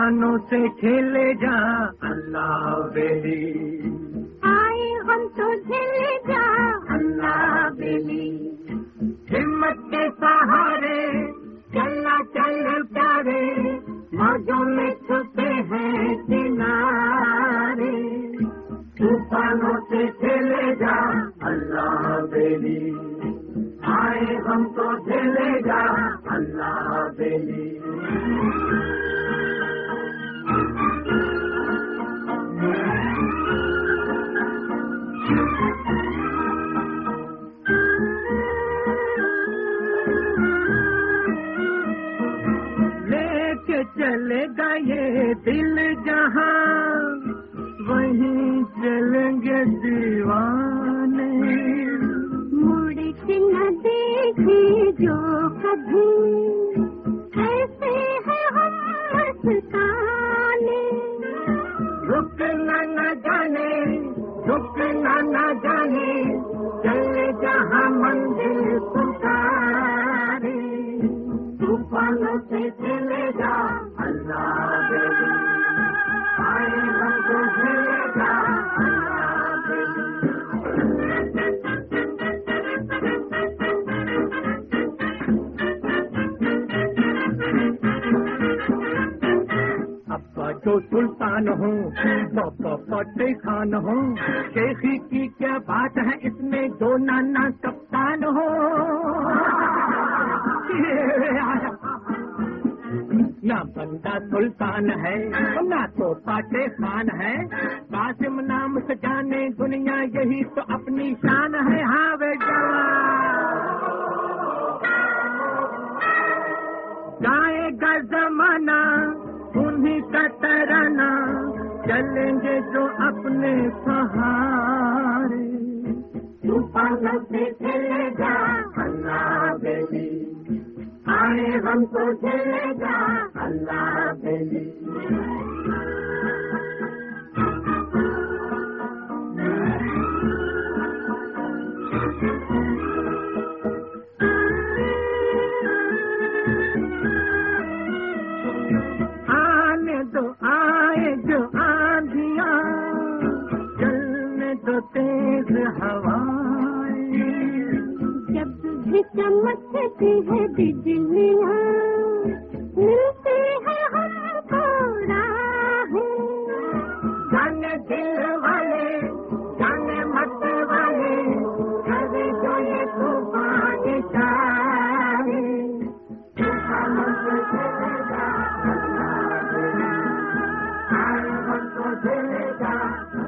तूफानों से खेले जा अल्लाह बेली, आए हम तो झेले जा अल्लाह बेली। हिम्मत के सहारे चलना चल प्यारे, मौजों में छुपे हैं किनारे, तूफानों से खेले जा अल्लाह बेली, आए हम तो झेले जा अल्लाह बेली। लेके चलेगा ये दिल जहां, वहीं चलेंगे दीवाने, मुड़ के न देखे जो कभी, ऐसे है हम मस्ताने। रुकना न जाने, रुकना न जाने, चले जहां मंदिर पुकारे, तूफानों से चले जा अल्लाह बेली, आए हम तो चले जा अल्लाह बेली। अब्बा जो सुल्तान हूँ, पापा फतेह खान हूँ, शेखी की क्या बात है इसमें जो नाना कप्तान हो। ना बंदा सुल्तान है ना तो फतेह खान है, कासिम नाम से जाने दुनिया यही तो अपनी शान है। हाँ वे गाएगा जमाना उन्हीं का तराना, चलेंगे जो अपने सहारे, तूफानों से चले जा अल्लाह बेली, आए हम तो चले जा अल्लाह बेली। आने दो आए जो आंधियां, चलने दो तेज हवाएं, जब भी चमकती है बिजलियाँ, मिलती है हमको राहें। जाने दिल वाले जाने मत वाले, करे जो ये तूफान चाहे, तूफानों से चले जा अल्लाह बेली, आए हम तो चले जा